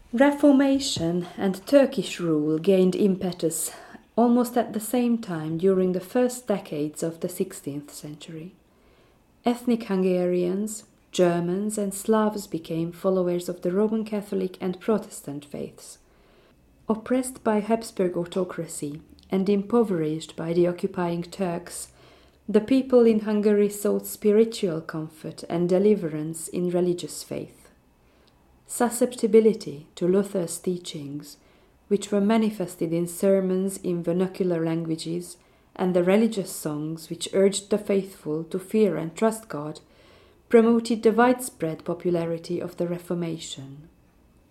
Reformation and Turkish rule gained impetus almost at the same time during the first decades of the 16th century. Ethnic Hungarians, Germans and Slavs became followers of the Roman Catholic and Protestant faiths. Oppressed by Habsburg autocracy and impoverished by the occupying Turks, the people in Hungary sought spiritual comfort and deliverance in religious faith. Susceptibility to Luther's teachings, which were manifested in sermons in vernacular languages and the religious songs which urged the faithful to fear and trust God, promoted the widespread popularity of the Reformation.